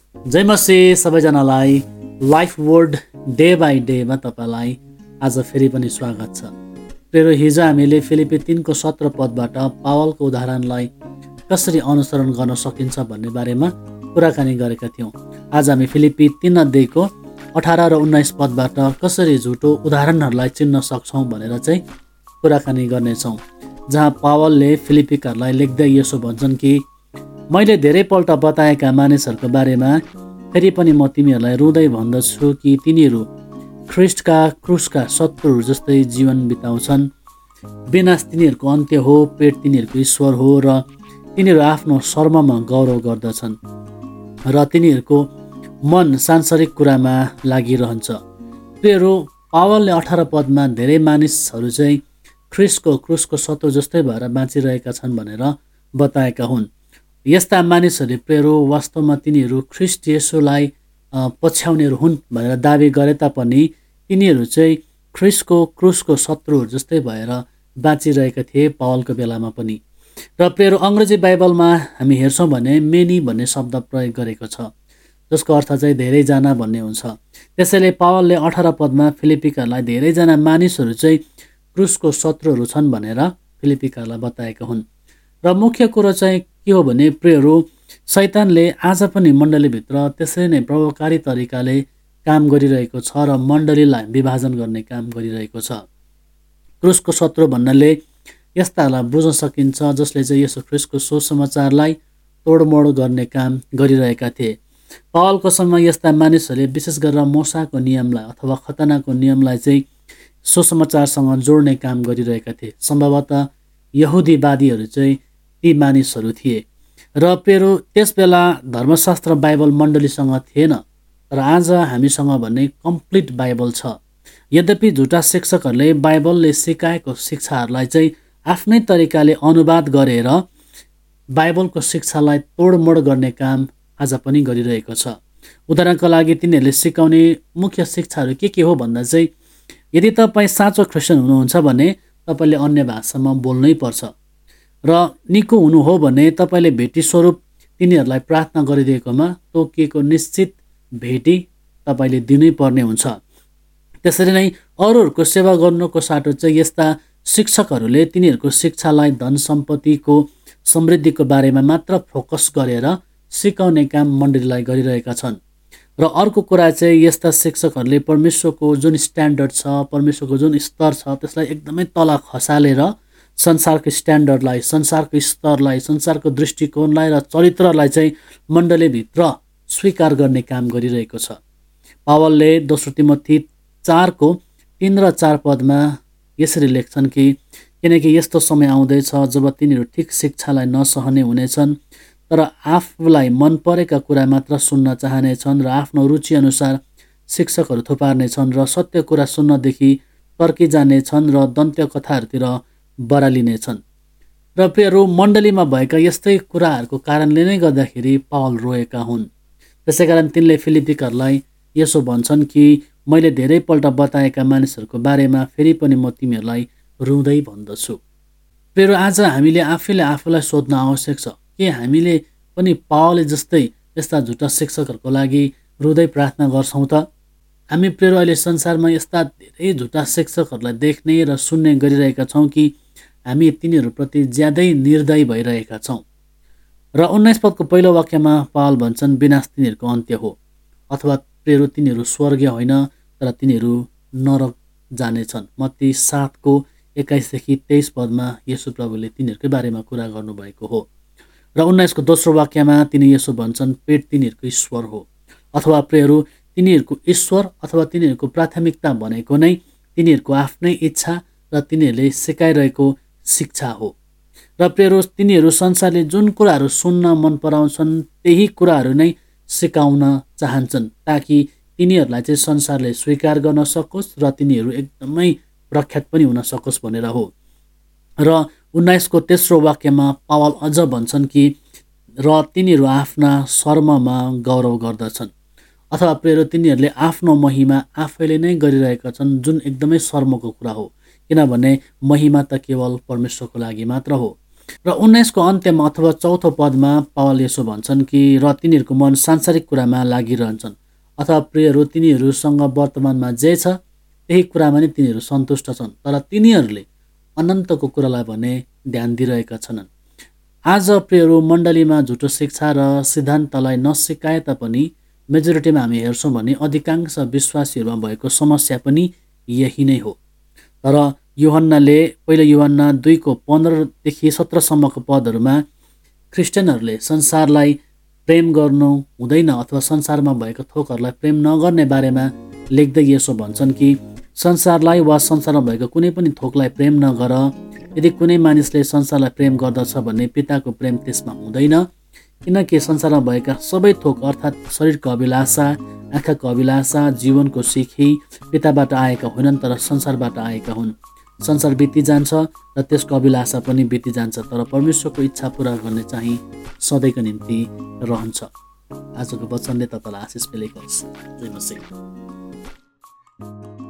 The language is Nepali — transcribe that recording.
जय मसी सबैजनालाई लाइफ वर्ड डे बाई डेमा तपाईँलाई आज फेरि पनि स्वागत छ। प्रिय हिजो हामीले फिलिपी 3:17 पदबाट पावलको उदाहरणलाई कसरी अनुसरण गर्न सकिन्छ भन्ने बारेमा कुराकानी गरेका थियौँ। आज हामी फिलिपी 3:18 र 19 पदबाट कसरी झुटो उदाहरणहरूलाई चिन्न सक्छौँ भनेर चाहिँ कुराकानी गर्नेछौँ, जहाँ पावलले फिलिपीकाहरूलाई लेख्दै यसो भन्छन् कि मैले धेरैपल्ट बताएका मानिसहरूको बारेमा फेरि पनि म तिमीहरूलाई रुँदै भन्दछु कि तिनीहरू ख्रिस्टका क्रुसका शत्रुहरू जस्तै जीवन बिताउँछन्। विनाश तिनीहरूको अन्त्य हो, पेट तिनीहरूको ईश्वर हो र तिनीहरू आफ्नो शर्ममा गौरव गर्दछन् र तिनीहरूको मन सांसारिक कुरामा लागिरहन्छ। प्रियहरू, पावलले 18 पदमा धेरै मानिसहरू चाहिँ ख्रिस्टको क्रुसको शत्रु जस्तै भएर बाँचिरहेका छन् भनेर बताएका हुन्। यस्ता मानिसहरूले प्रियहरू वास्तवमा तिनीहरू ख्रिस्ट येशूलाई पछ्याउनेहरू हुन् भनेर दाबी गरे तापनि तिनीहरू चाहिँ ख्रिस्टको क्रुसको शत्रुहरू जस्तै भएर बाँचिरहेका थिए पावलको बेलामा पनि। र प्रियहरू, अङ्ग्रेजी बाइबलमा हामी हेर्छौँ भने मेनी भन्ने शब्द प्रयोग गरेको छ, जसको अर्थ चाहिँ धेरैजना भन्ने हुन्छ। त्यसैले पावलले 18 पदमा फिलिपीकाहरूलाई धेरैजना मानिसहरू चाहिँ क्रुसको शत्रुहरू छन् भनेर फिलिपीकाहरूलाई बताएका हुन्। र मुख्य कुरो चाहिँ के हो भने प्रियहरू, शैतानले आज पनि मण्डलीभित्र त्यसरी नै प्रभावकारी तरिकाले काम गरिरहेको छ र मण्डलीलाई विभाजन गर्ने काम गरिरहेको छ। क्रुसको शत्रु भन्नाले यस्तालाई बुझ्न सकिन्छ जसले चाहिँ यसो ख्रिस्टको सुसमाचारलाई तोडमोड गर्ने काम गरिरहेका थिए। पावलको समय यस्ता मानिसहरूले विशेष गरेर मोसाको नियमलाई अथवा खतनाको नियमलाई चाहिँ सुसमाचारसँग जोड्ने काम गरिरहेका थिए। सम्भवतः यहुदीवादीहरू चाहिँ ती मानिसहरू थिए। र प्रियहरू, त्यसबेला धर्मशास्त्र बाइबल मण्डलीसँग थिएन, तर आज हामीसँग भन्ने कम्प्लिट बाइबल छ। यद्यपि झुटा शिक्षकहरूले बाइबलले सिकाएको शिक्षाहरूलाई चाहिँ आफ्नै तरिकाले अनुवाद गरेर बाइबलको शिक्षालाई तोडमोड गर्ने काम आज पनि गरिरहेको छ। उदाहरणका लागि तिनीहरूले सिकाउने मुख्य शिक्षाहरू के हो भन्दा चाहिँ यदि तपाईँ साँचो क्रिस्चियन हुनुहुन्छ भने तपाईँले अन्य भाषामा बोल्नै पर्छ र निको हुनु हो भने तपाईँले भेटी स्वरूप तिनीहरूलाई प्रार्थना गरिदिएकोमा तोकिएको निश्चित भेटी तपाईँले दिनै पर्ने हुन्छ। त्यसरी नै अरूहरूको सेवा गर्नुको साटो चाहिँ यस्ता शिक्षकहरूले तिनीहरूको शिक्षालाई धन सम्पत्तिको समृद्धिको बारेमा मात्र फोकस गरेर सिकाउने काम मण्डलीलाई गरिरहेका छन्। र अर्को कुरा चाहिँ यस्ता शिक्षकहरूले परमेश्वरको जुन स्ट्यान्डर्ड छ, परमेश्वरको जुन स्तर छ, त्यसलाई एकदमै तल खसालेर संसारको स्ट्यान्डर्डलाई, संसारको स्तरलाई, संसारको दृष्टिकोणलाई र चरित्रलाई चाहिँ मण्डलीभित्र स्वीकार गर्ने काम गरिरहेको छ। पावलले दोस्रो तिमोथी 4:3 र 4 पदमा यसरी लेख्छन् कि किनकि यस्तो समय आउँदैछ जब तिनीहरू ठिक शिक्षालाई नसहने हुनेछन्, तर आफूलाई मन परेका कुरा मात्र सुन्न चाहनेछन् र आफ्नो रुचिअनुसार शिक्षकहरू थुपार्नेछन् र सत्य कुरा सुन्नदेखि तर्किजानेछन् र दन्त्य कथाहरूतिर बरालिनेछन्। र प्रियहरू, मण्डलीमा भएका यस्तै कुराहरूको कारणले नै गर्दाखेरि पावल रोएका हुन्। त्यसै कारण तिनले फिलिपीकाहरूलाई यसो भन्छन् कि मैले धेरैपल्ट बताएका मानिसहरूको बारेमा फेरि पनि म तिमीहरूलाई रुँदै भन्दछु। प्रियहरू, आज हामीले आफैले आफूलाई सोध्न आवश्यक छ कि हामीले पनि पावलले जस्तै यस्ता झुटा शिक्षकहरूको लागि रुँदै प्रार्थना गर्छौँ त? हामी प्रियहरू अहिले संसारमा यस्ता धेरै झुटा शिक्षकहरूलाई देख्ने र सुन्ने गरिरहेका छौँ कि हामी तिनीहरूप्रति ज्यादै निर्दयी भइरहेका छौँ। र 19 पदको पहिलो वाक्यमा पावल भन्छन् विनाश तिनीहरूको अन्त्य हो, अथवा प्रियहरू तिनीहरू स्वर्गीय होइन तर तिनीहरू नरक जानेछन्। मत्ती 7:21-23 पदमा येशू प्रभुले तिनीहरूकै बारेमा कुरा गर्नुभएको हो। र 19 को दोस्रो वाक्यमा तिनी यसो भन्छन् पेट तिनीहरूको ईश्वर हो, अथवा प्रियहरू तिनीहरूको ईश्वर अथवा तिनीहरूको प्राथमिकता भनेको नै तिनीहरूको आफ्नै इच्छा र तिनीहरूले सिकाइरहेको शिक्षा हो। र प्रियहरू, तिनीहरू संसारले जुन कुराहरू सुन्न मन पराउँछन् त्यही कुराहरू नै सिकाउन चाहन्छन् ताकि तिनीहरूलाई चाहिँ संसारले स्वीकार गर्न सकोस् र तिनीहरू एकदमै प्रख्यात पनि हुन सकोस् भनेर हो। र 19 को तेस्रो वाक्यमा पावल अझ भन्छन् कि र तिनीहरू आफ्ना शर्ममा गौरव गर्दछन्, अथवा प्रियहरू तिनीहरूले आफ्नो महिमा आफैले नै गरिरहेका छन्, जुन एकदमै शर्मको कुरा हो, किनभने महिमा त केवल परमेश्वरको लागि मात्र हो। र 19को अन्त्यमा अथवा 4औं पदमा पावल यसो भन्छन् कि र तिनीहरूको मन सांसारिक कुरामा लागिरहन्छन्, अथवा प्रियहरू तिनीहरूसँग वर्तमानमा जे छ त्यही कुरामा नै तिनीहरू सन्तुष्ट छन्, तर तिनीहरूले अनन्तको कुरालाई भने ध्यान दिइरहेका छनन्। आज प्रियहरू मण्डलीमा झुटो शिक्षा र सिद्धान्तलाई नसिकाए तापनि मेजोरिटीमा हामी हेर्छौँ भने अधिकांश विश्वासीहरूमा भएको समस्या पनि यही नै हो। तर यूहन्नाले पहिलो यूहन्ना 2को 15देखि 17सम्मको पदहरूमा क्रिस्चियनहरूले संसारलाई प्रेम गर्नु हुँदैन अथवा संसारमा भएका थोकहरूलाई प्रेम नगर्ने बारेमा लेख्दै यसो भन्छन् कि संसारलाई वा संसारमा भएको कुनै पनि थोकलाई प्रेम नगर। यदि कुनै मानिसले संसारलाई प्रेम गर्दछ भने पिताको प्रेम त्यसमा हुँदैन, किनकि संसारमा भएका सबै थोक अर्थात् शरीरको अभिलाषा, आँखाको अभिलाषा, जीवनको सिखी पिताबाट आएका होइनन् तर संसारबाट आएका हुन्। संसार बिति जान्छ र त्यसको अभिलाषा पनि बिति जान्छ, तर परमेश्वरको इच्छा पुरा गर्ने चाहिँ सधैँको निम्ति रहन्छ। आजको वचनले तपाईँलाई आशिष मिलेको होस्। जय मसीह।